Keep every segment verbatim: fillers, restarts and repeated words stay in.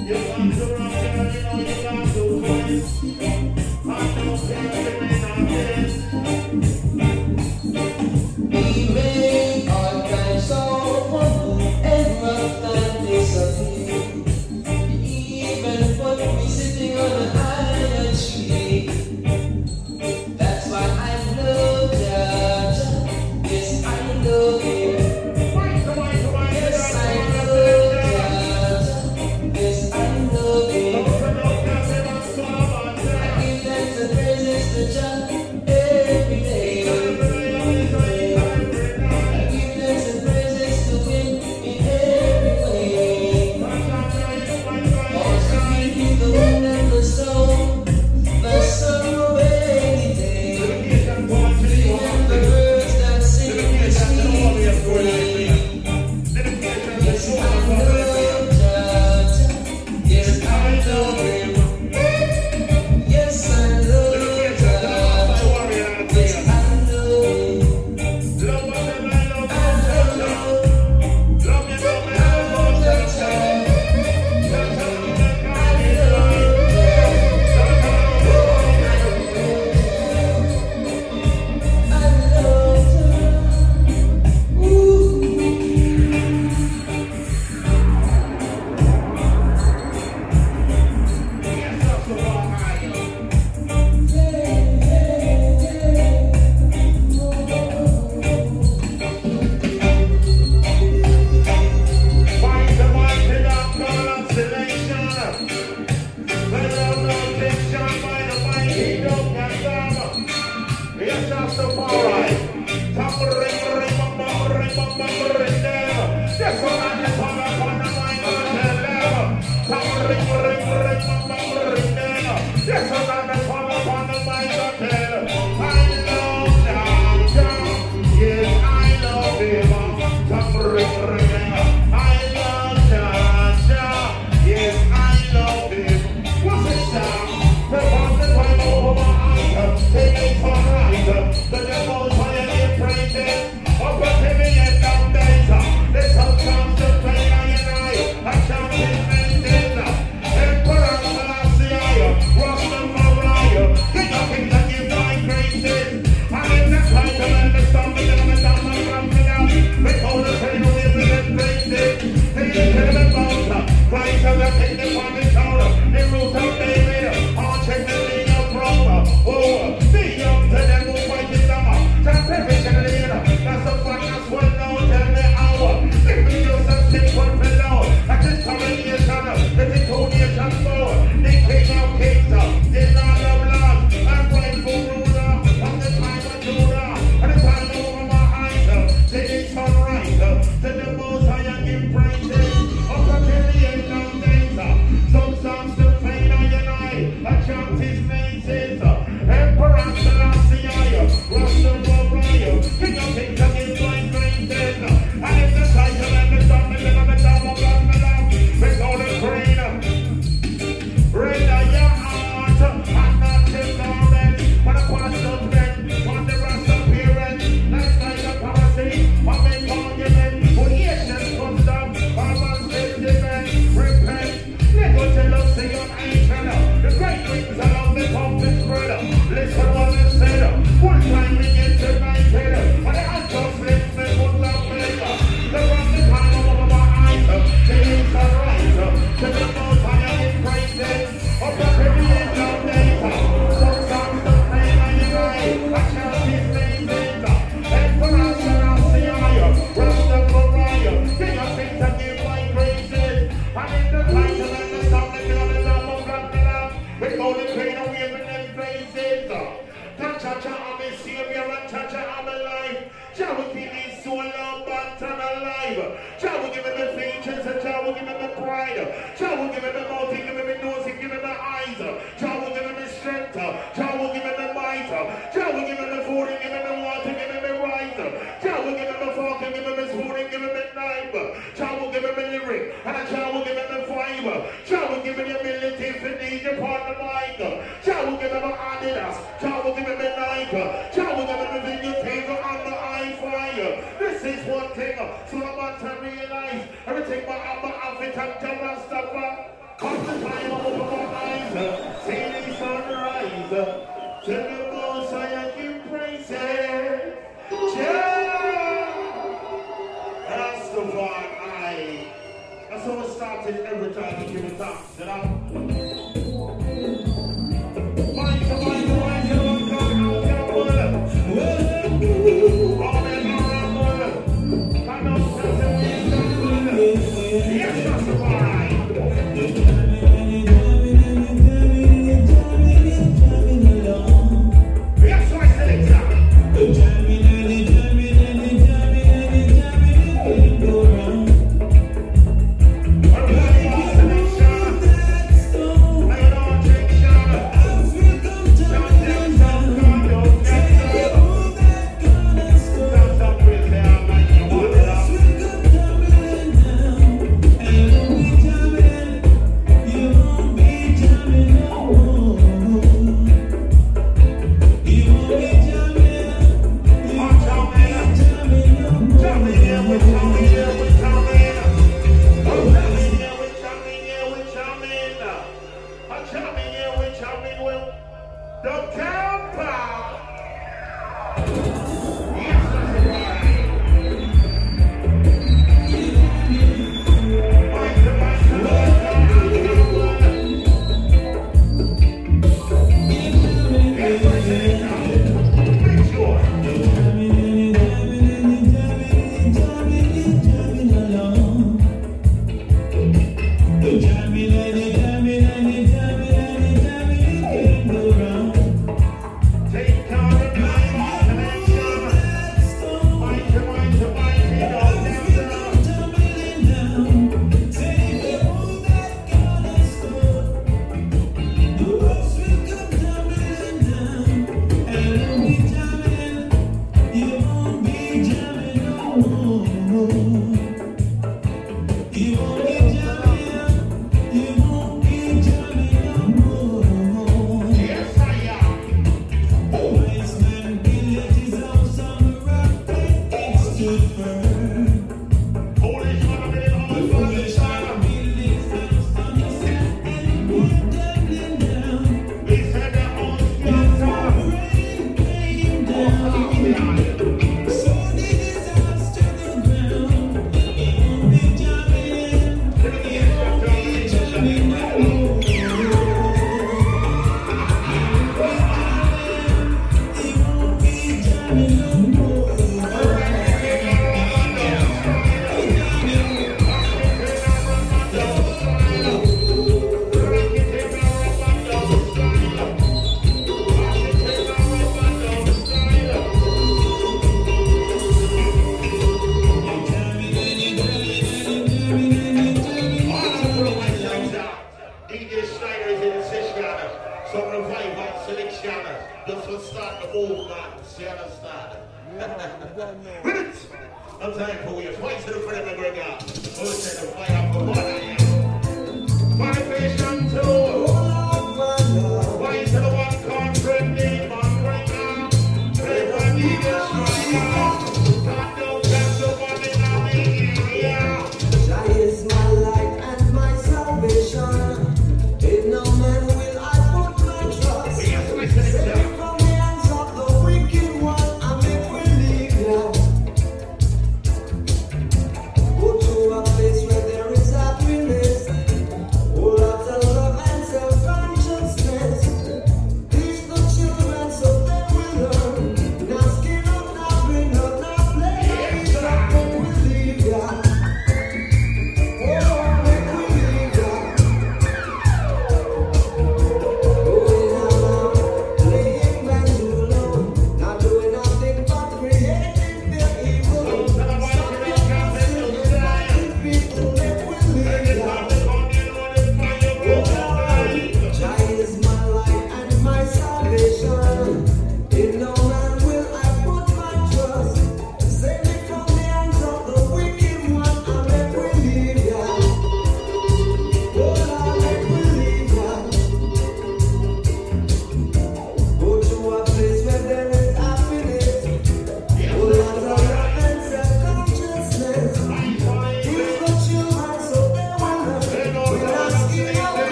So I'm about to realize everything but I'm a outfit and Rastafari.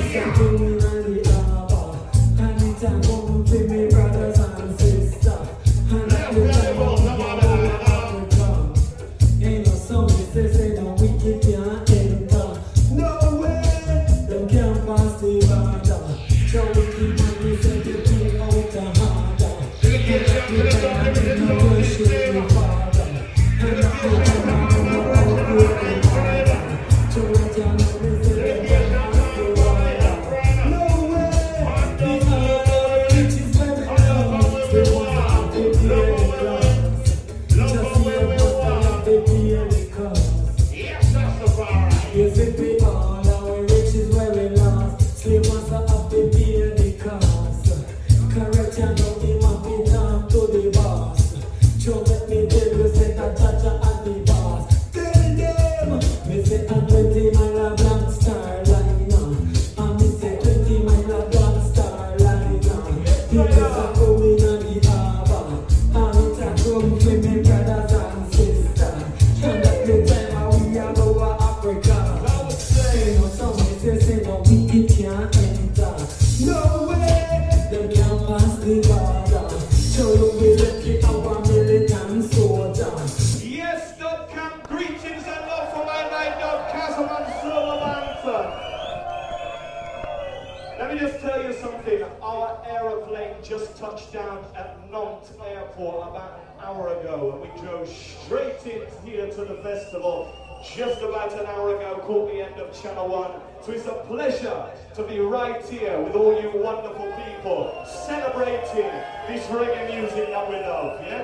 Channel One. So it's a pleasure to be right here with all you wonderful people celebrating this reggae music that we love, yeah?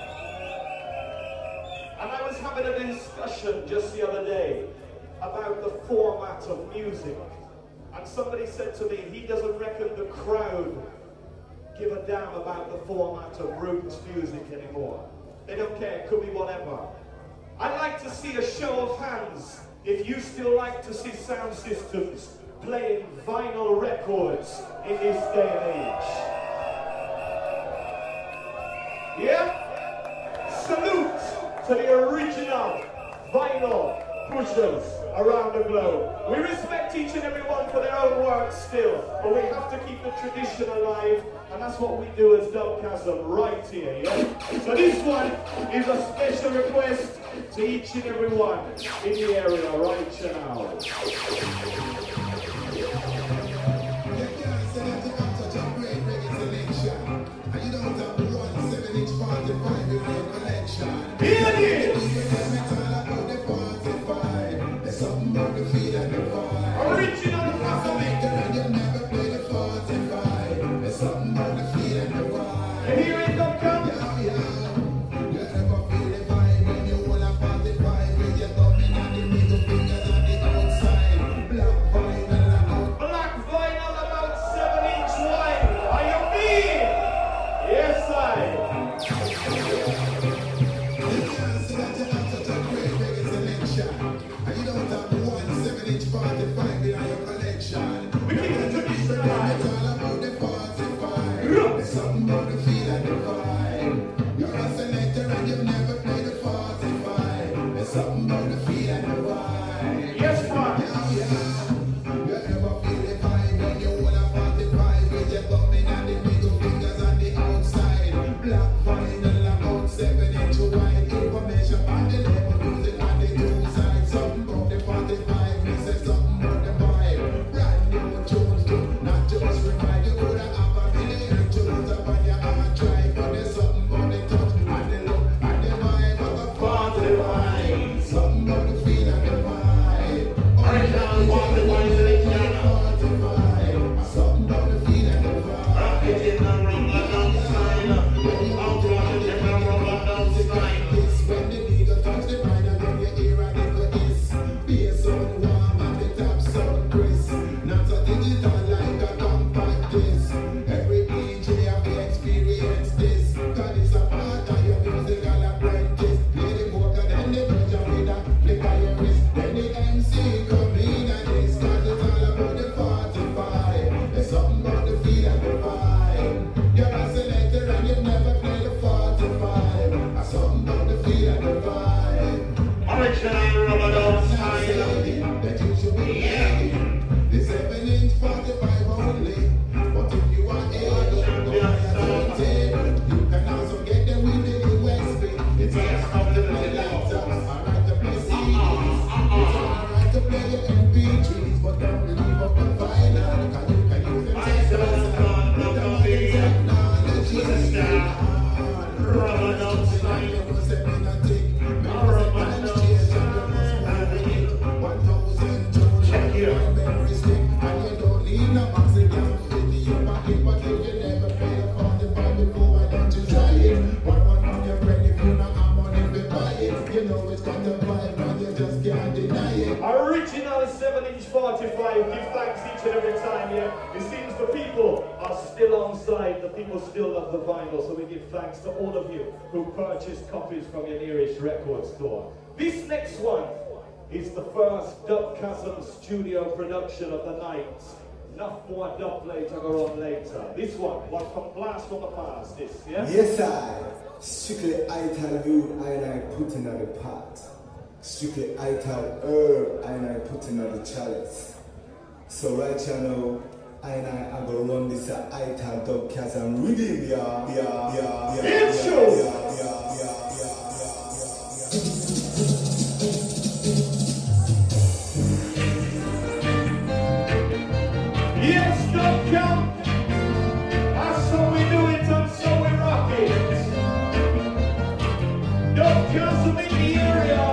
And I was having a discussion just the other day about the format of music, and somebody said to me he doesn't reckon the crowd give a damn about the format of roots music anymore. They don't care, it could be whatever. I'd like to see a show of hands if you still like to see sound systems playing vinyl records in this day and age. Yeah? Salute to the original vinyl pushers around the globe. We respect each and every one for their own work still, but we have to keep the tradition alive, and that's what we do as Dubcasm right here, yeah? So this one is a special request to each and every one in the area right now. Here it is! Original classic! You hear it, Doctor? Black It seems the people are still on side, the people still love the vinyl, so we give thanks to all of you who purchased copies from your nearest record store. This next one is the first Dubcasm studio production of the night. Enough more dub later, go on later. This one, one from Blast from the Past, this, yeah? Yes, I. Strictly I tell you, I and I put another part. Strictly I tell her, I and I put another chalice. So right now, I and I are gonna run this uh, I tell Dubcasm rhythm, yeah, yeah, yeah, yeah, yeah, yeah, yeah, yeah, yeah, yeah, yeah. Yes, Dubcasm! That's how we do it and so we rock it. Dubcasm in the area.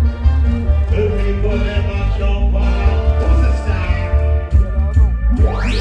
Who's the star?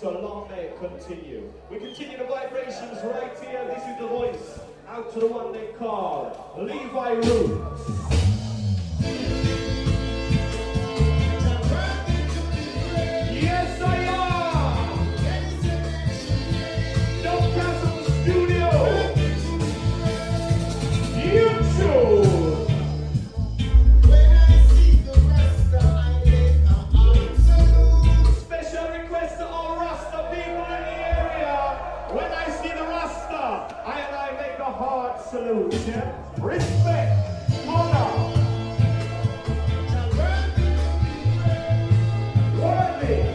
so long may it continue. We continue the vibrations right here. This is the voice out to the one they call Levi Roots. Yes, I am! Don't cancel the studio! YouTube! Special request to all Rasta people in the area. When I see the Rasta, I and I make a hard salute, yeah? Respect, honor. Worthy.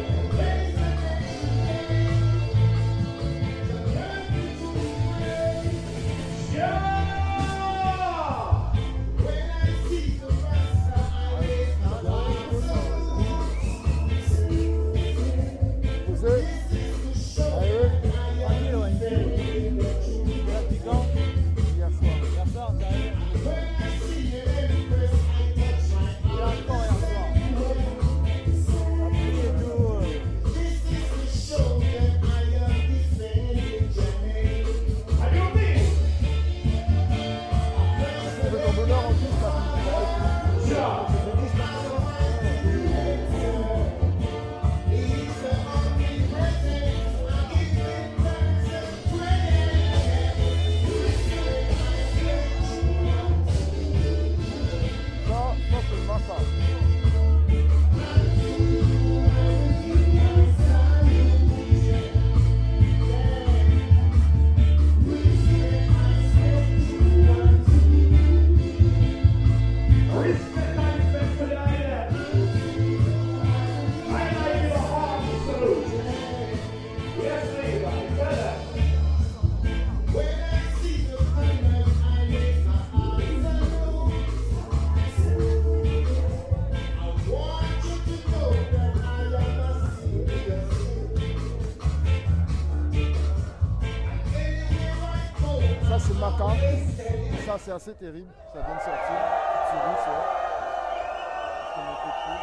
Ça c'est assez terrible, ça vient de sortir, tu ris ça. Je te mets un peu de fou.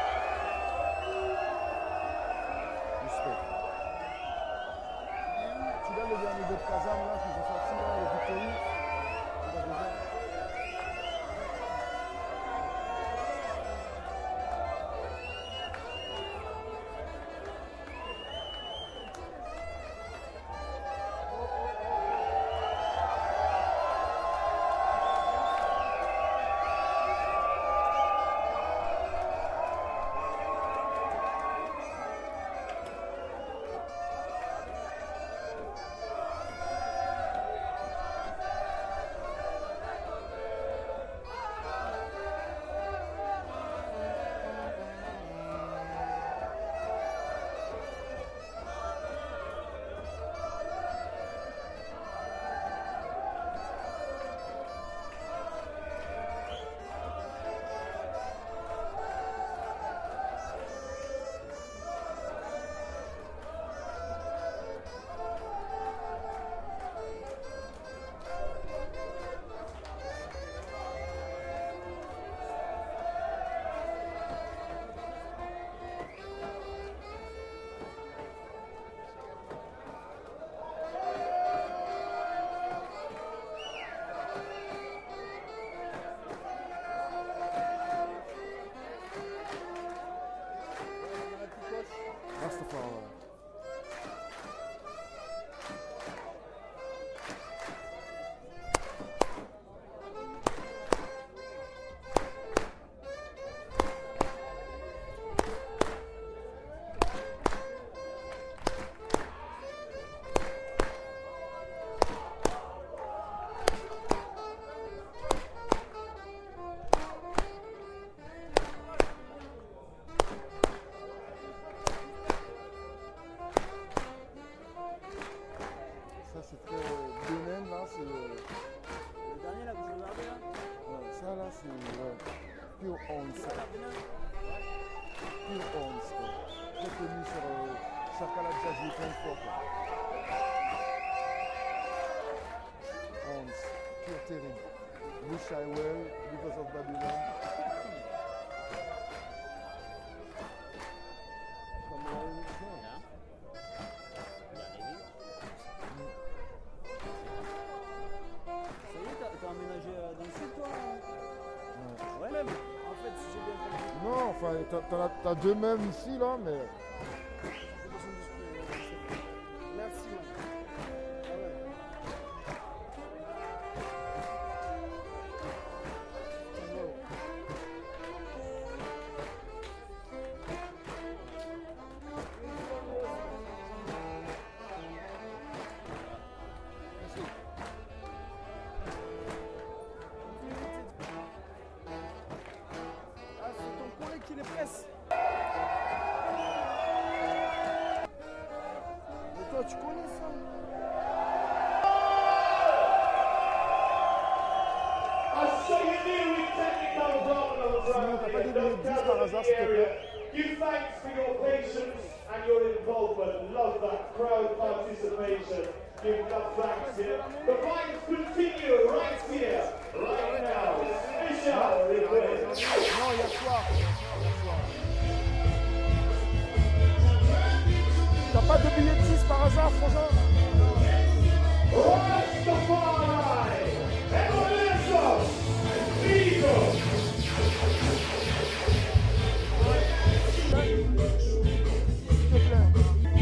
Respect. Tu donnes le dernier de Kazam là qui sont sortis là, le Victory. Tu l'as déjà. Pure Onze. Pure Onze. Très connu sur euh, Chakala Jazz Weekend Folk. Onze. Pure terrible. Wish I Well, Because of Babylon. Comme là, t'en as, t'as deux mêmes ici, là, mais... Merci. Ah ouais. Ah, c'est ton collègue qui les presse. Mais toi, tu connais ça? I saw you deal with technical problems Sinon, around t'as pas here. des Don't dix par gather hasard, in s'il the te area. plaît? Give thanks for your patience and your involvement. Love that crowd participation. Give God thanks here. The vibes continue right here, right now. Special request. Non, hier soir. Hier soir. T'as pas de billet de dix par hasard, Frangin? Rastafari! Evolution! Eagle! S'il te plaît.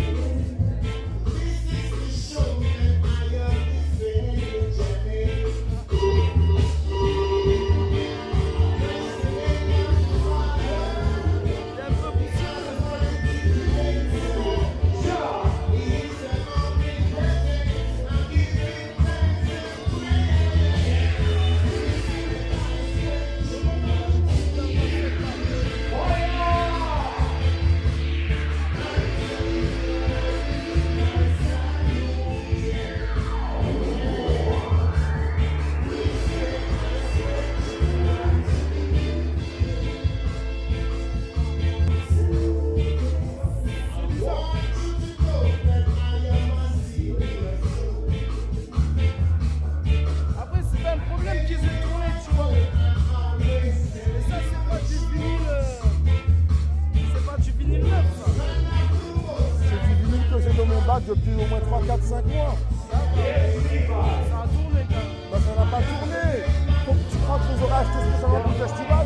Après, c'est pas un problème qu'ils aient tourné, tu vois. Mais ça, c'est pas du vinyle. euh, C'est pas du vinyle neuf, ça. C'est du vinyle que j'ai dans mon bac depuis au moins trois, quatre, cinq mois. Ça a tourné, quand même. Bah, ça n'a pas tourné. Faut que tu crois que je les aurais achetés spécialement pour le festival.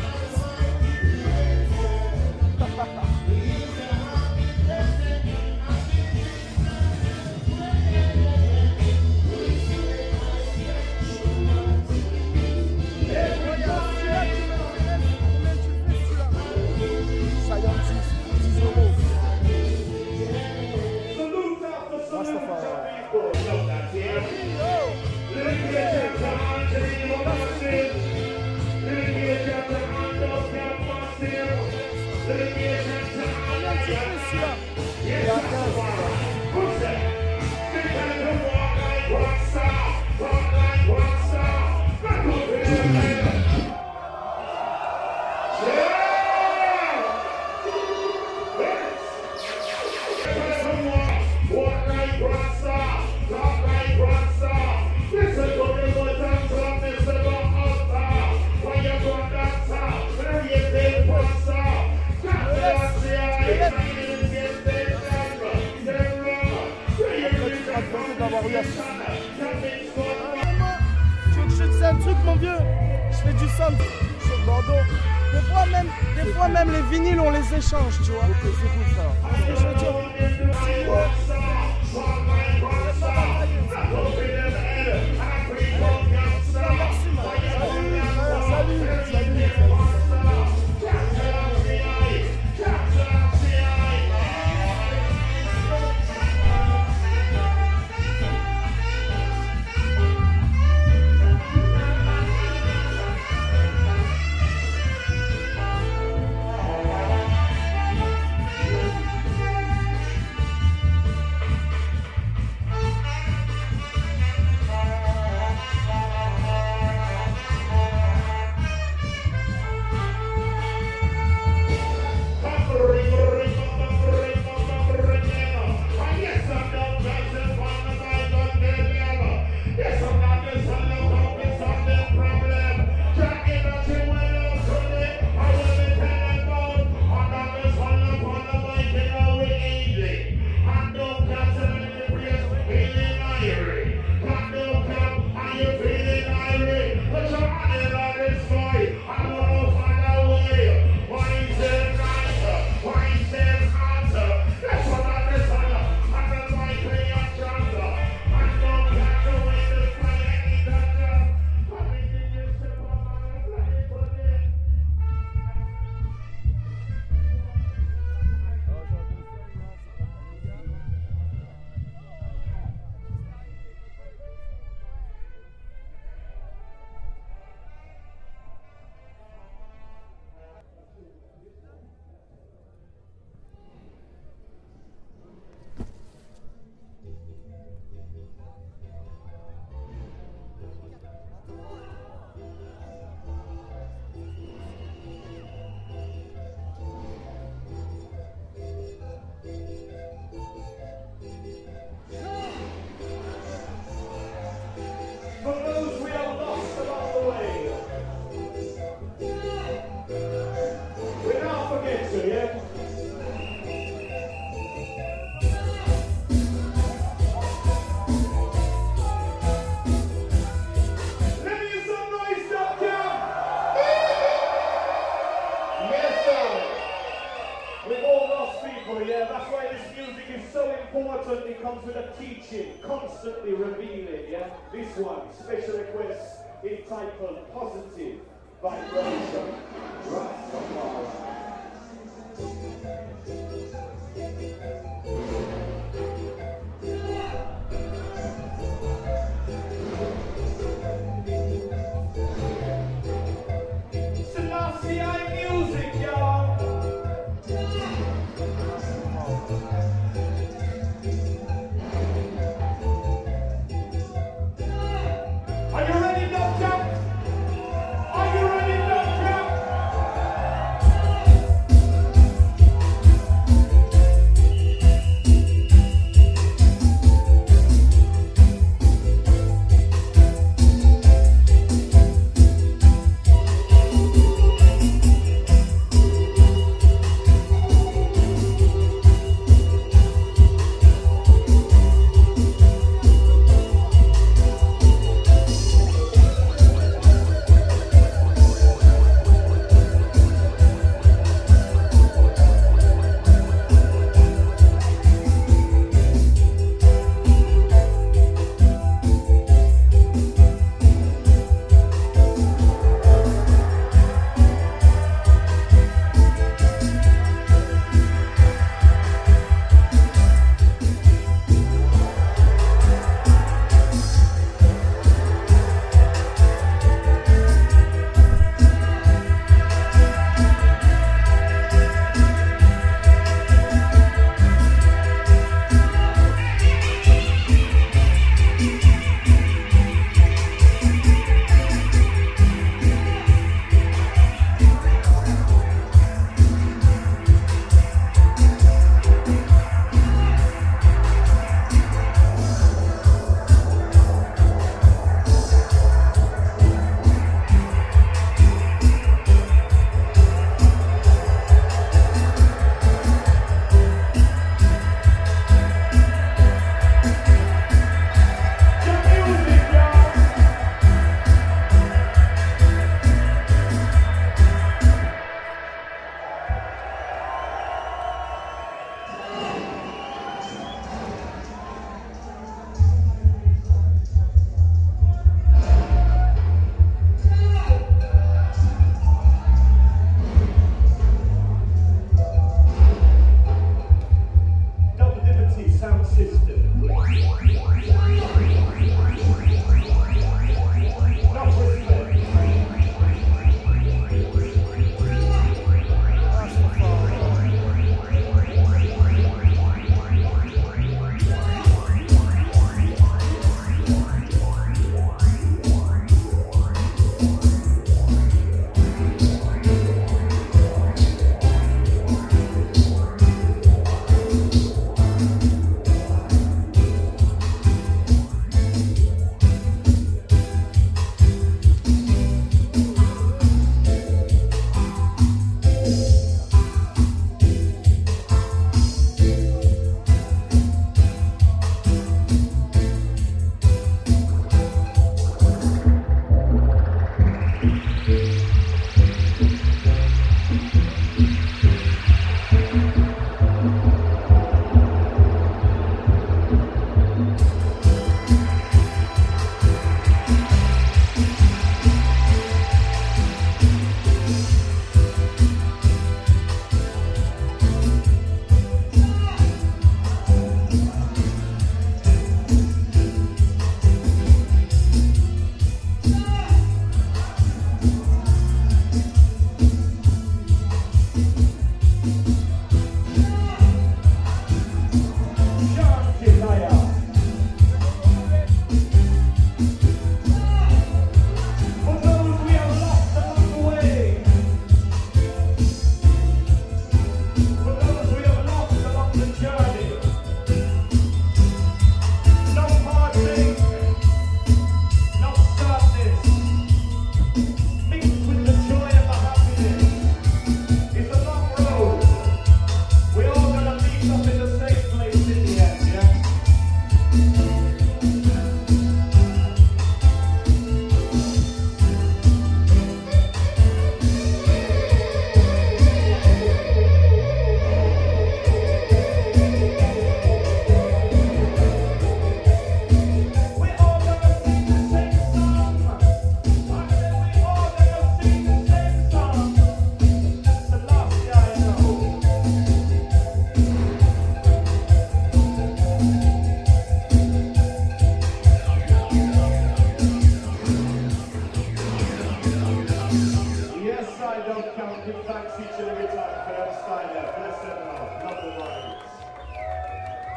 Regarde, celui-là qui m'intéresse. Combien tu le fais, celui-là? Scientist, dix euros. Salute after salute to Rastafari. people. Love that here. Litigation to Anthony Massive. Litigation to Undercap Massive. Litigation to Combien tu fais, celui-là? Yes, who's that? They tell you to walk like rock star, talk like rock star. Back up here, man. Yeah! They tell you to walk, walk like rock star, talk like rock star. Listen to me, but I'm talking, listen to us. When you go down south, when you take rock star, got to see how you can get there. Adventé d'avoir eu à six. Vraiment, tu veux que je te dise un truc, mon vieux? Je fais du centre sur Bordeaux. Des fois même, des fois même les vinyles, on les échange, tu vois. Ok, c'est cool ça. Ce que je veux dire, si, euh, on va pas batailler. En tout cas, merci, man. Ouais, salut, salut, salut. important, it comes with a teaching, constantly revealing, yeah? This one, special request entitled Positive Vibration. Rastafari. Selassie music, y'all. Are you ready, Doctor? Are you ready, Doctor?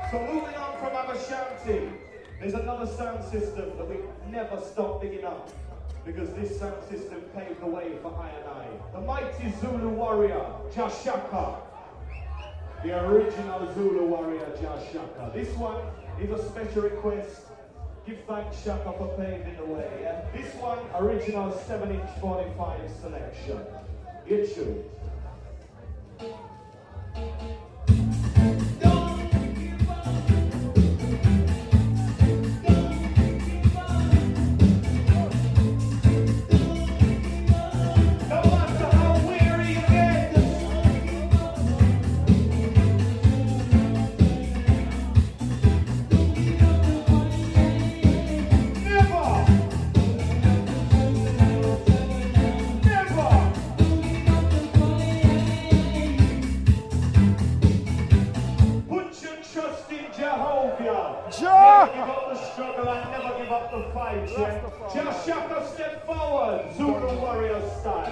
So moving on from Abashanti, there's another sound system that we never stop digging up, because this sound system paved the way for I and I. The mighty Zulu warrior, Jashaka. The original Zulu warrior, Jashaka. This one is a special request. Give thanks, Shaka, for paving the way. Yeah? This one, original seven inch forty-five selection. Get you. Never give up the struggle and never give up the fight. Yeah? Just Shaka, step forward, Zulu warrior style.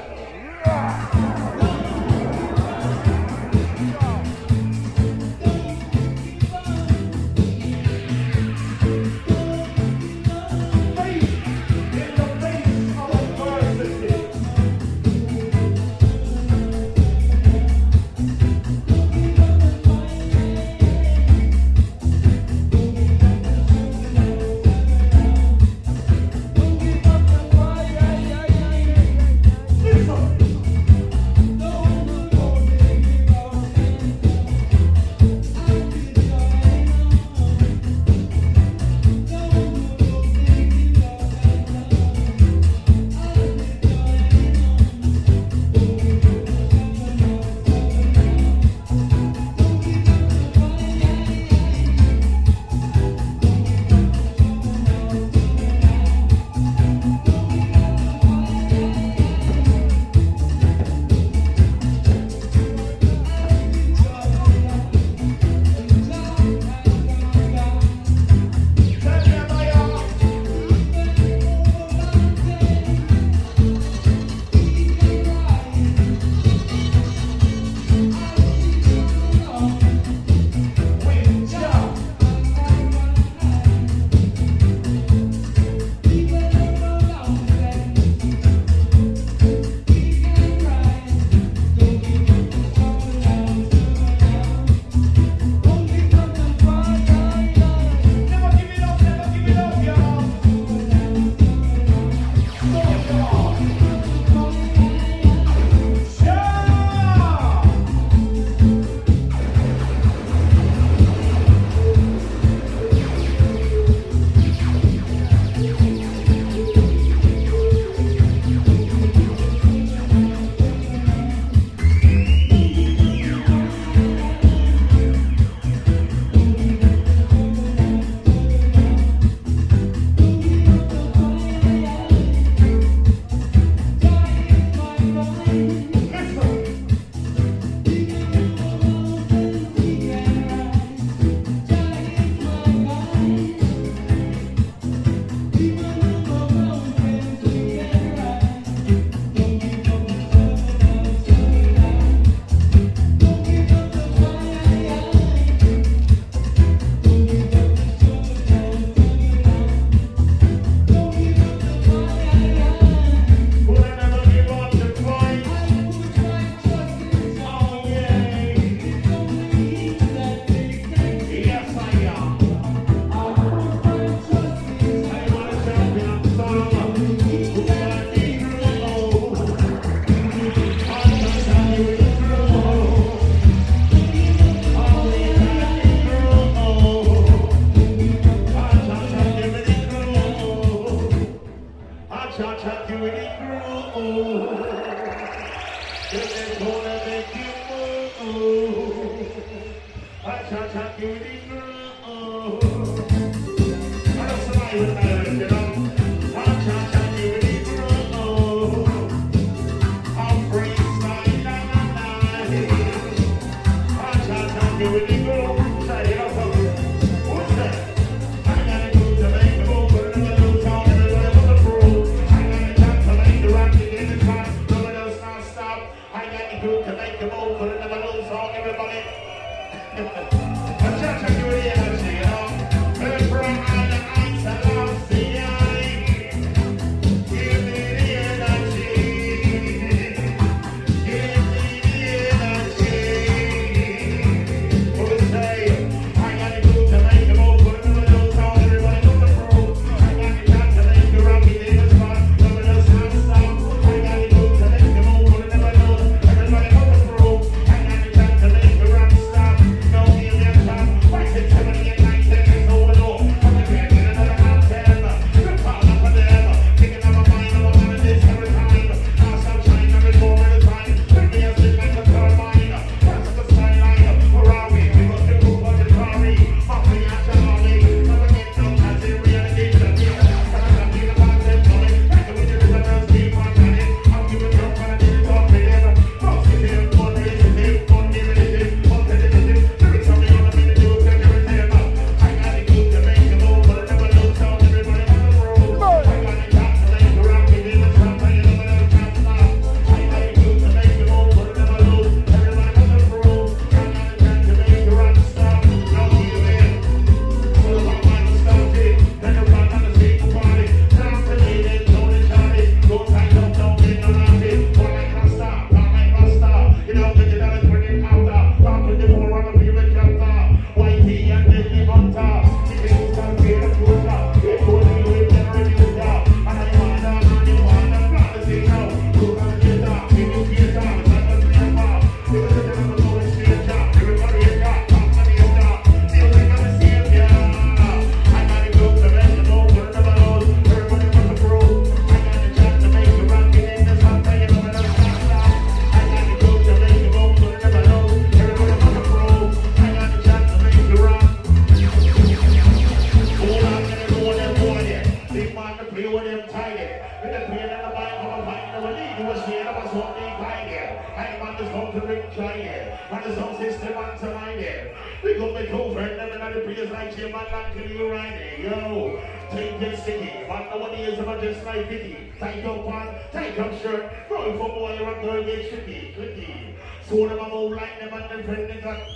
my gym and land till you right there, yo. Take this city, but nobody is ever just like Vicky. Tight up pants, tight up shirt, roll for boy or girl, get tricky, clicky. So them a move like them and them friend they got.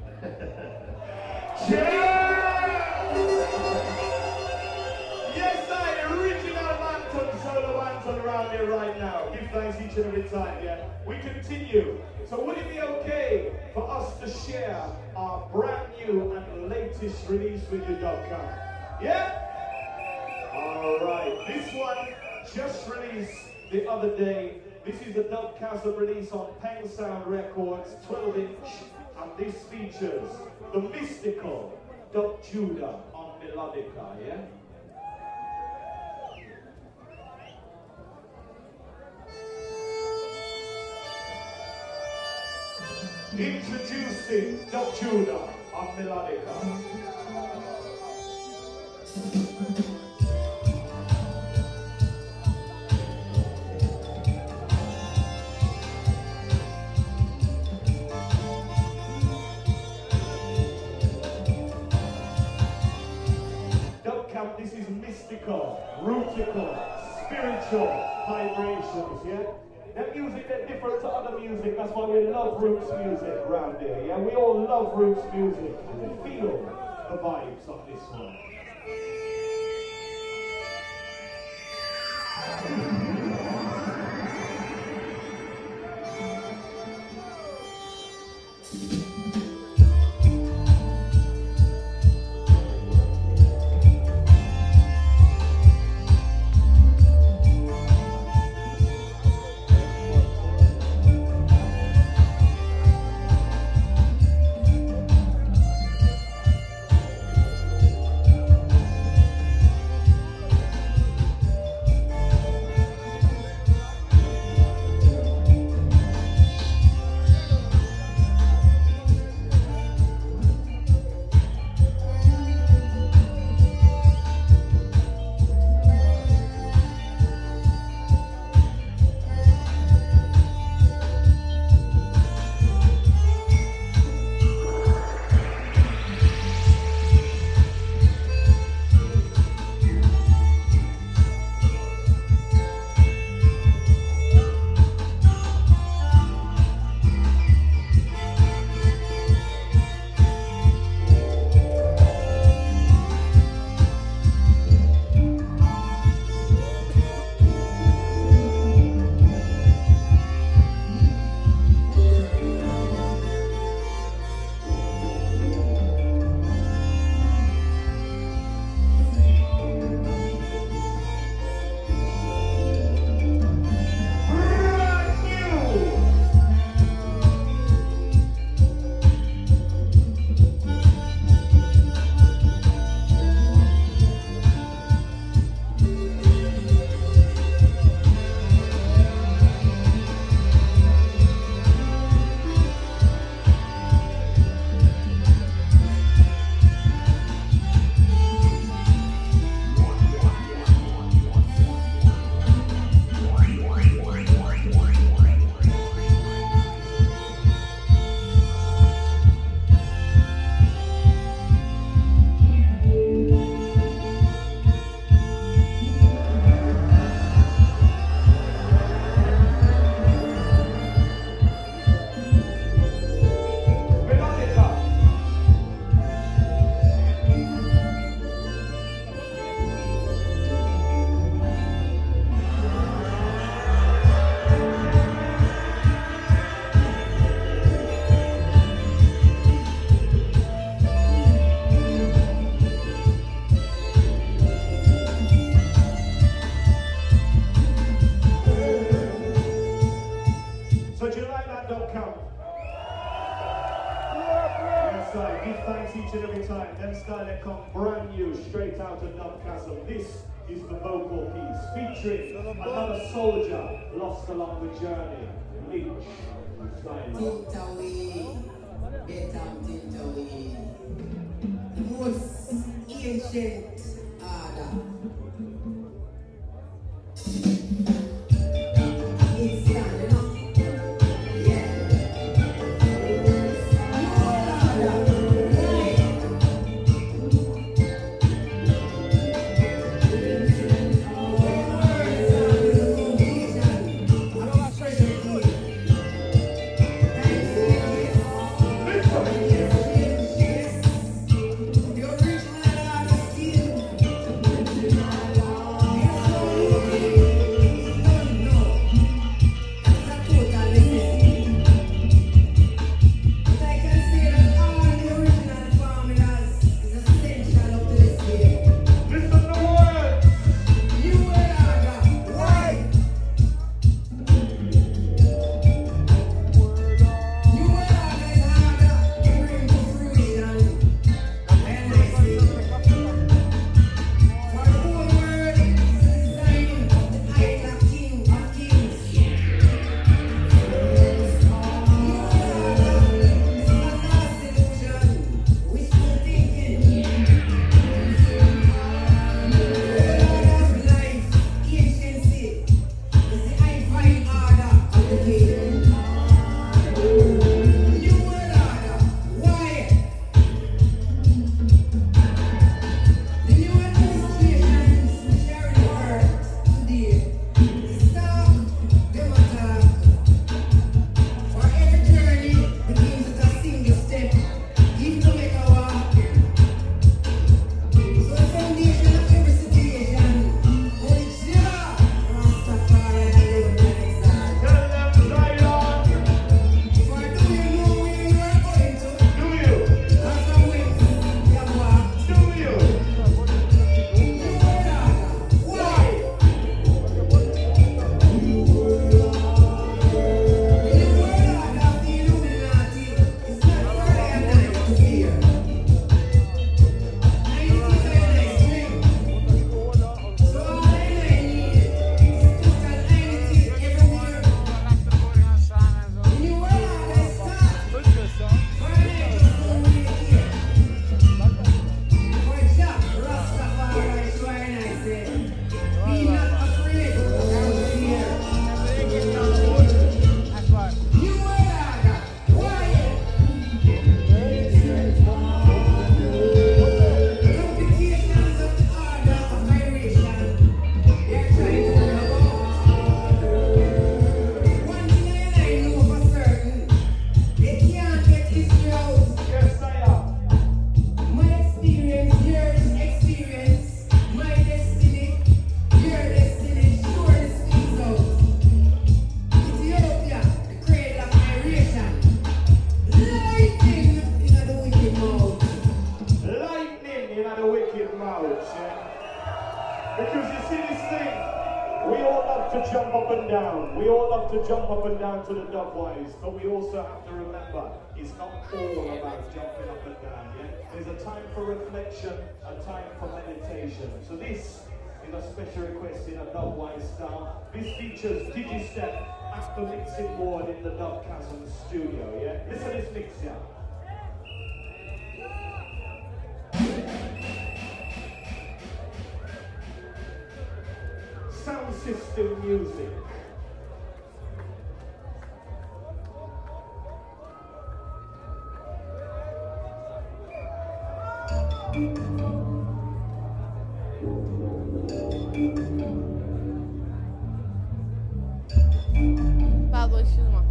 Yes, I original Manton solo Manton around here right now. Give thanks each and every time, yeah? We continue. So would it be okay for us to share our brand new and latest release with you, Dubcam? Yeah? Alright, this one just released the other day. This is a Dubcastle release on Pen Sound Records, twelve inch, and this features the mystical Dub Judah on Melodica, yeah? Introducing Dub Judah on Melodica. Dubcamp, this is mystical, rootical, spiritual vibrations, yeah? That music, they're different to other music, that's why we love roots music around here, yeah? We all love roots music. We feel the vibes on this one. Is the vocal piece featuring another soldier lost along the journey, Leech. Tintawi, Betam Tintawi, the most ancient order. It's standing up. Yeah. kind of wicked mouths, yeah? Because you see this thing, we all love to jump up and down. We all love to jump up and down to the Dubwise, but we also have to remember, it's not all about jumping up and down, yeah? There's a time for reflection, a time for meditation. So this is a special request in a Dubwise style. This features Digistep at the mixing board in the Dubcasm studio, yeah? Listen to this mix, yeah? Sound system music. Pardon, excuse-moi.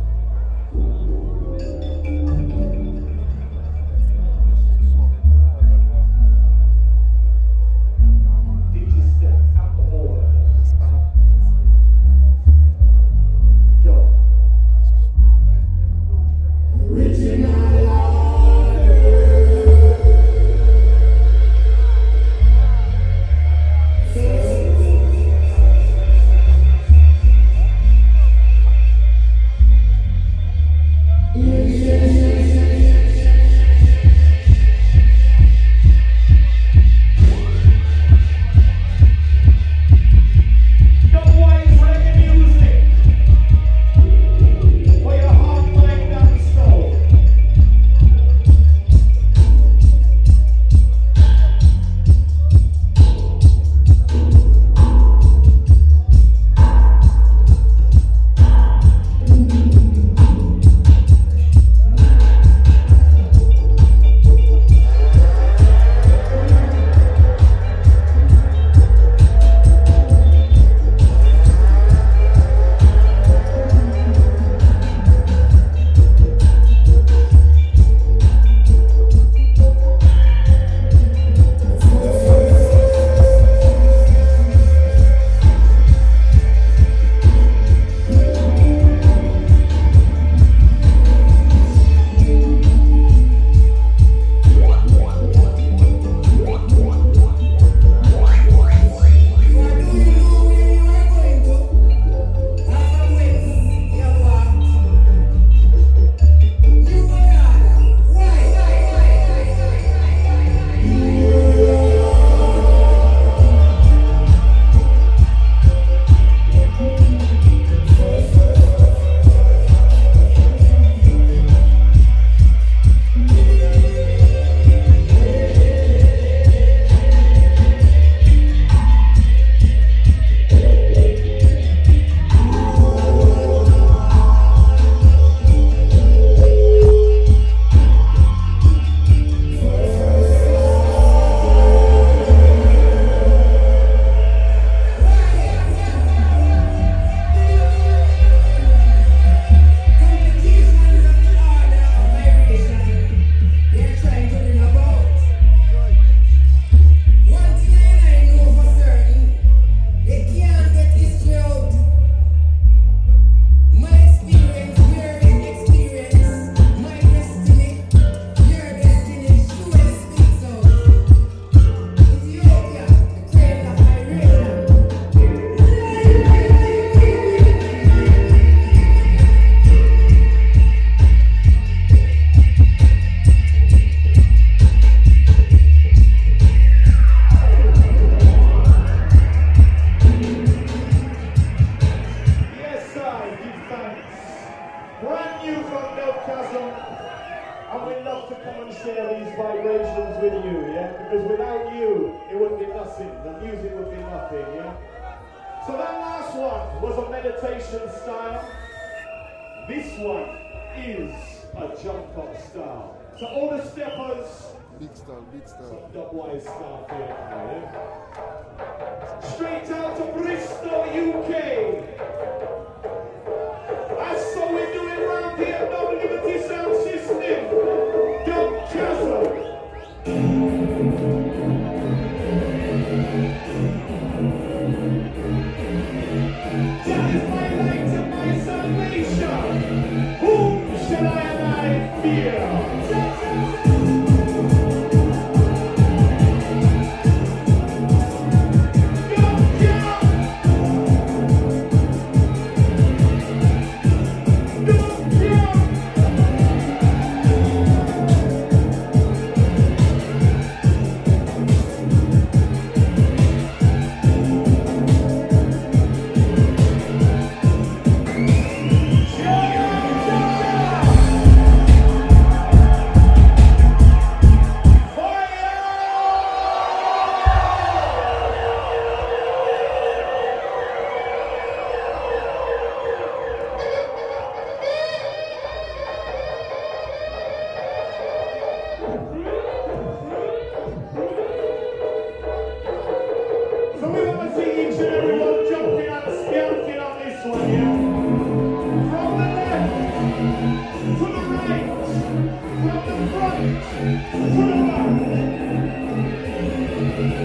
Fear.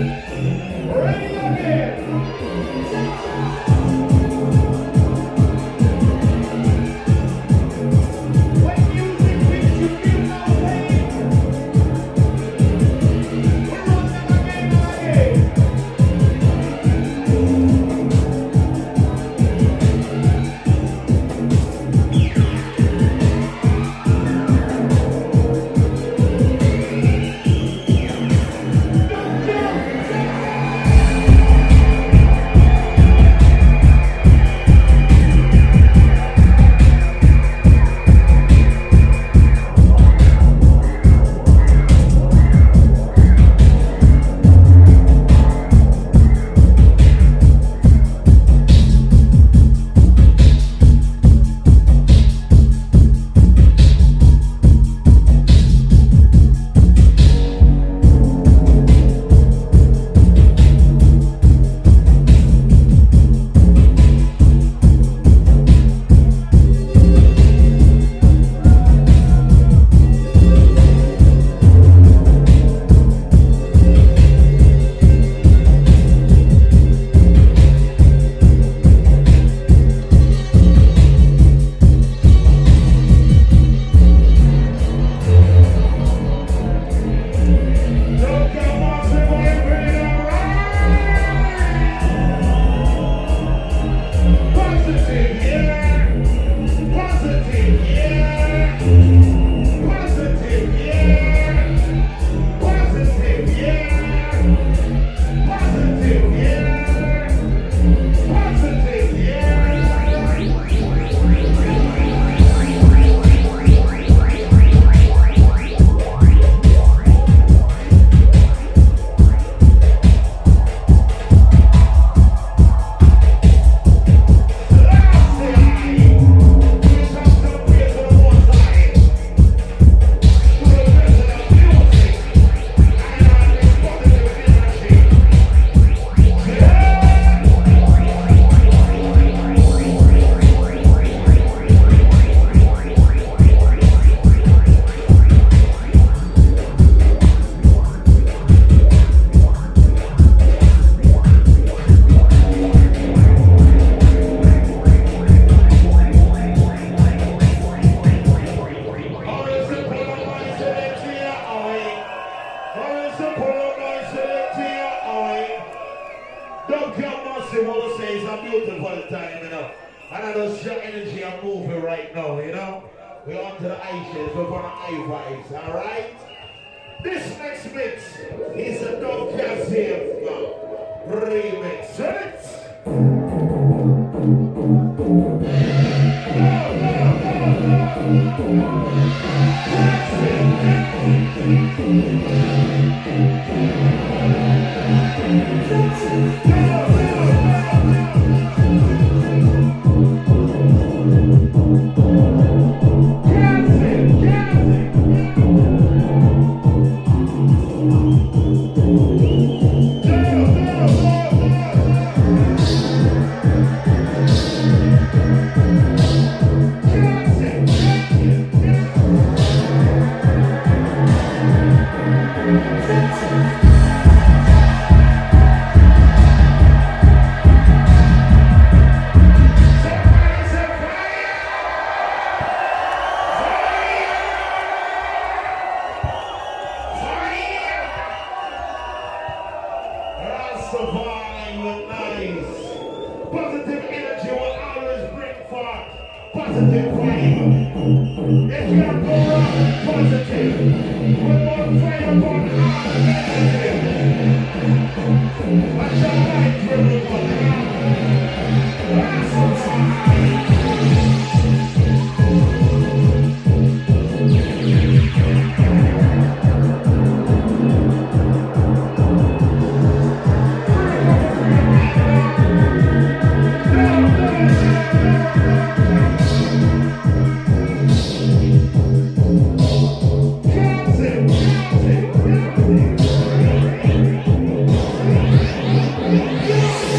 Yeah.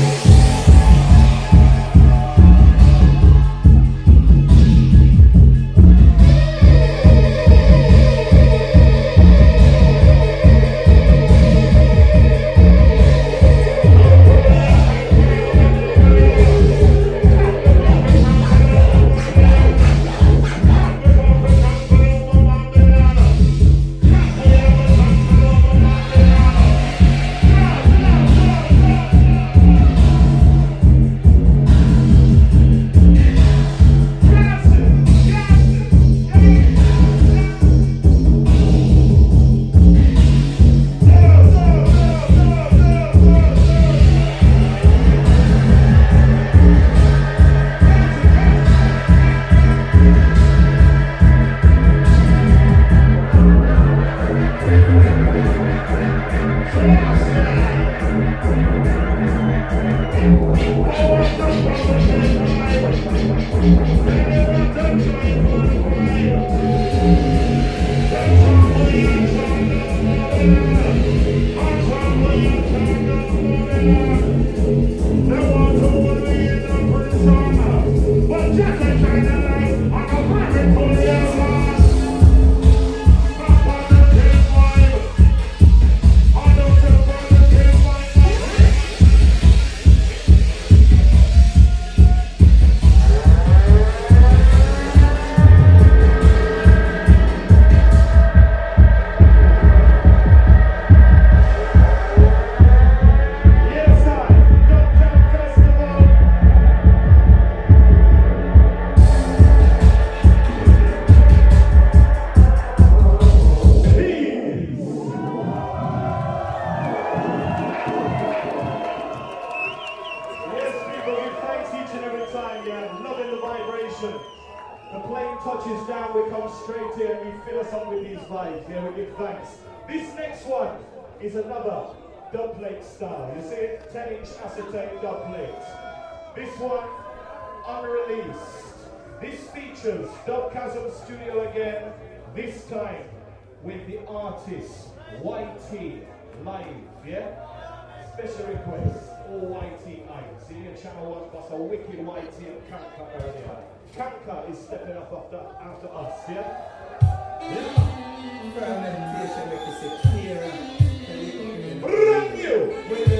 Is another dub plate style. You see it? ten inch acetate dub plate. This one, unreleased. This features Dubchasm Studio again, this time with the artist Y T live, yeah? Special request, all Y T live. See your channel one plus a wicked Y T and Kanka earlier. Kanka is stepping up after, after us, yeah? Yeah. Prayer meditation makes it clearer. Brand new!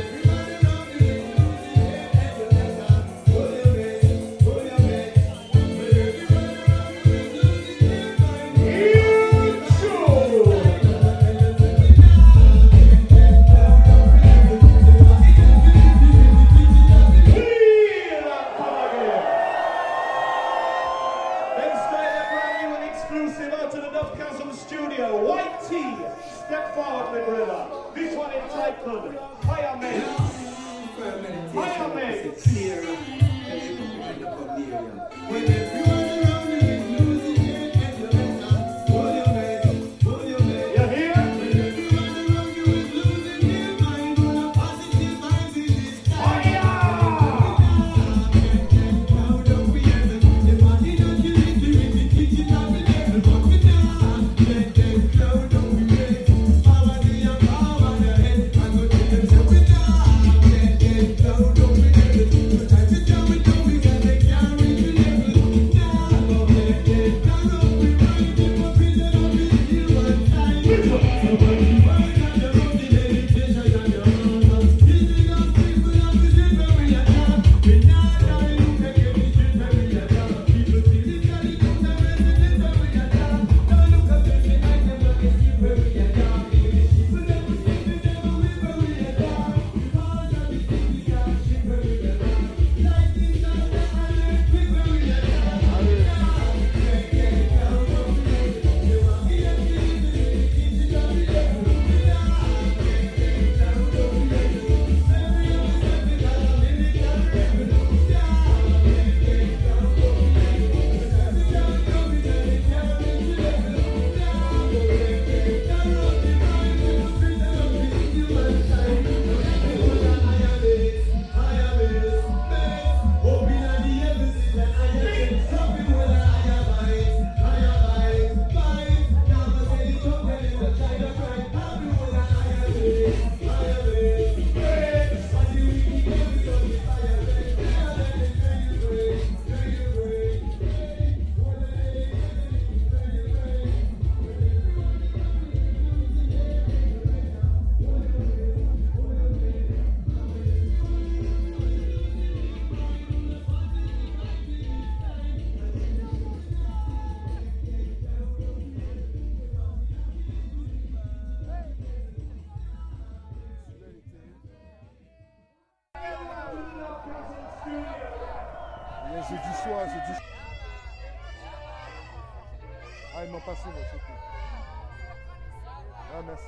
J'ai du choix, j'ai du choix. Ah, ils m'ont passé, moi, c'est tout. Ah, merci.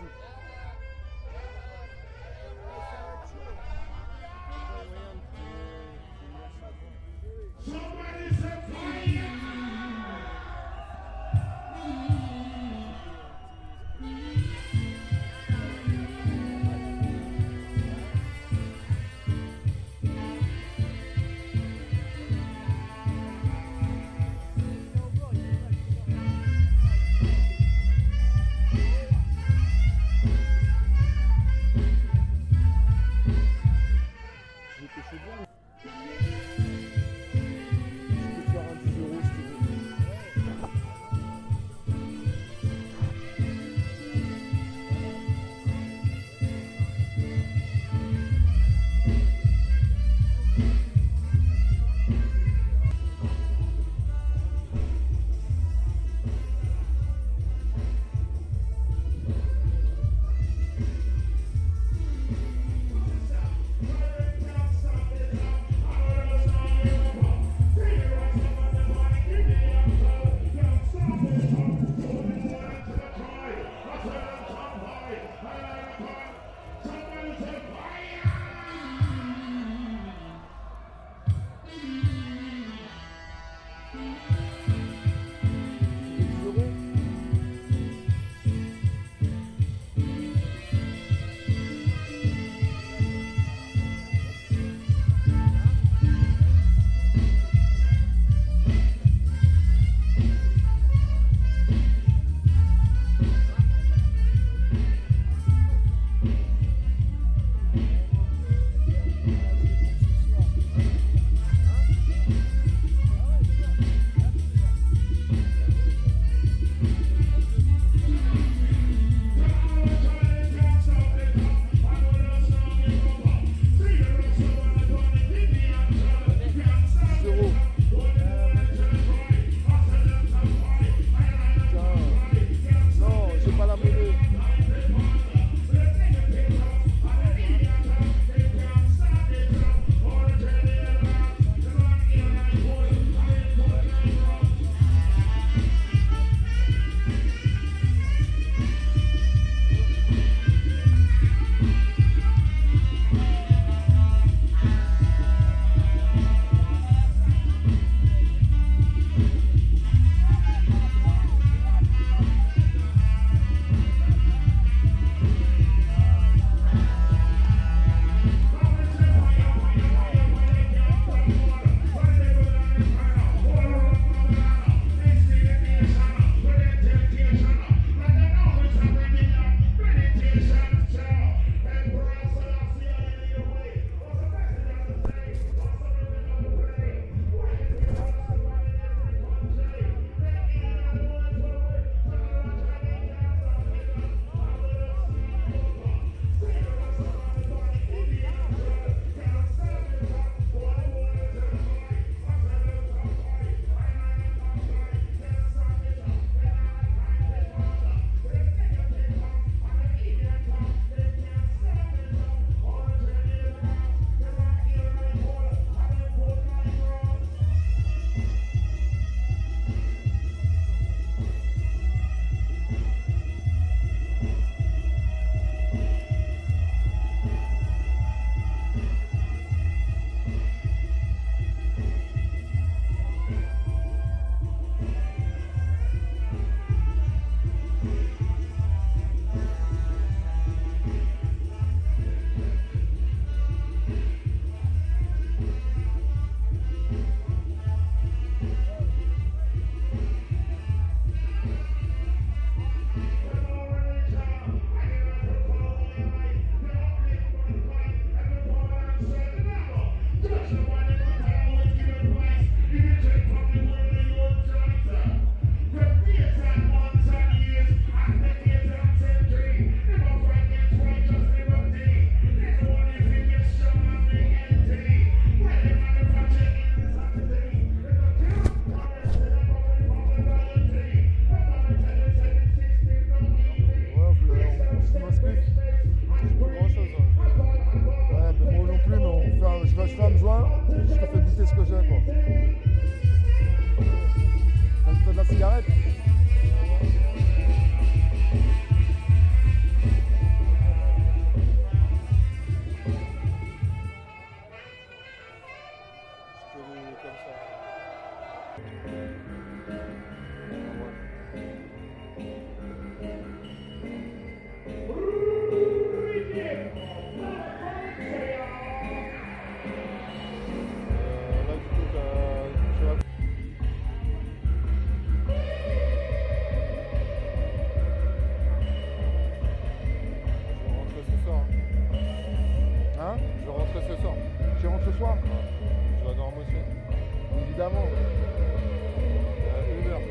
rentrer ce soir. Tu rentres ce soir? Ouais. Je vais à Normandie. Évidemment. À une heure.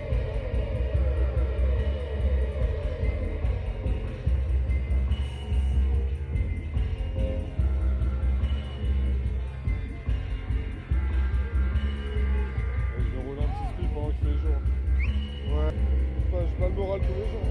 Je vais rouler un petit speed pendant qu'il fait jour. Ouais. J'ai pas, j'ai pas le moral tous les jours.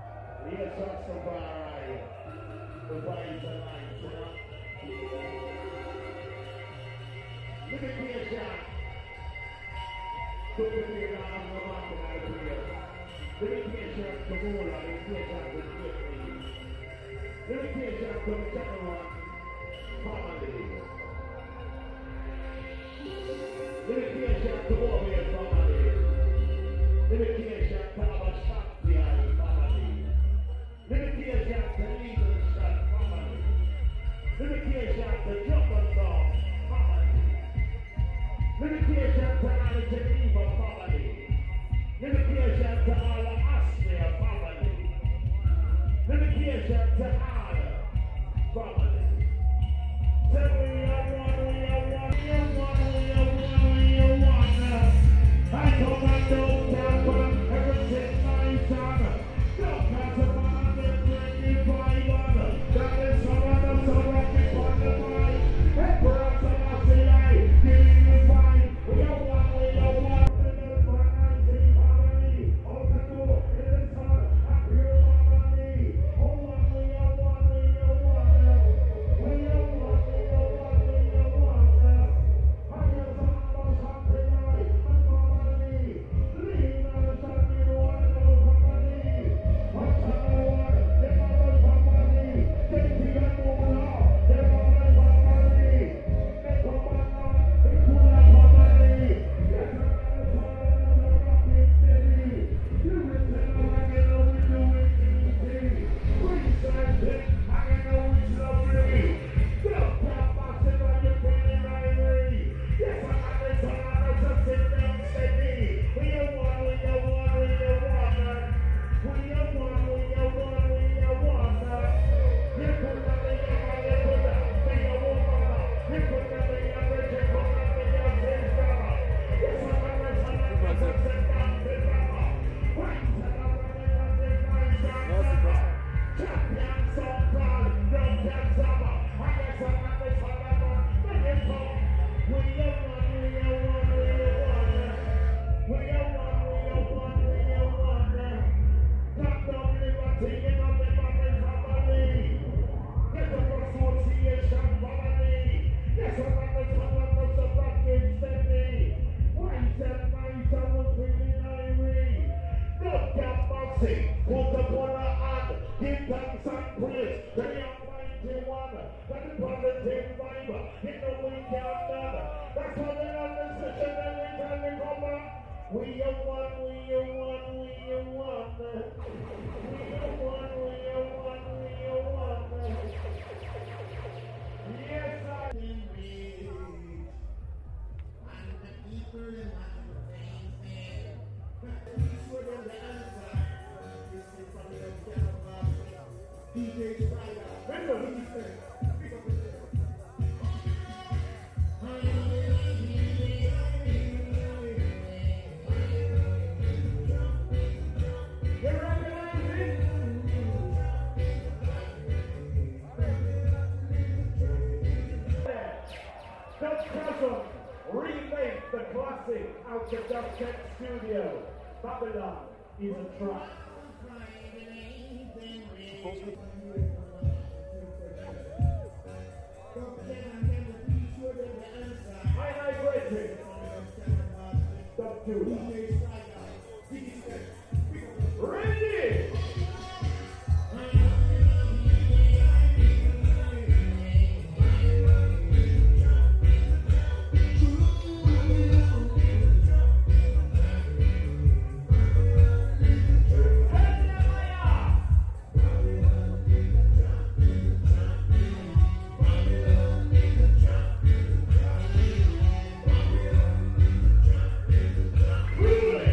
Remake the classic out of Dub Tech Studio. Babylon is a track. Hydrated. Stop two. Ready. Ruling.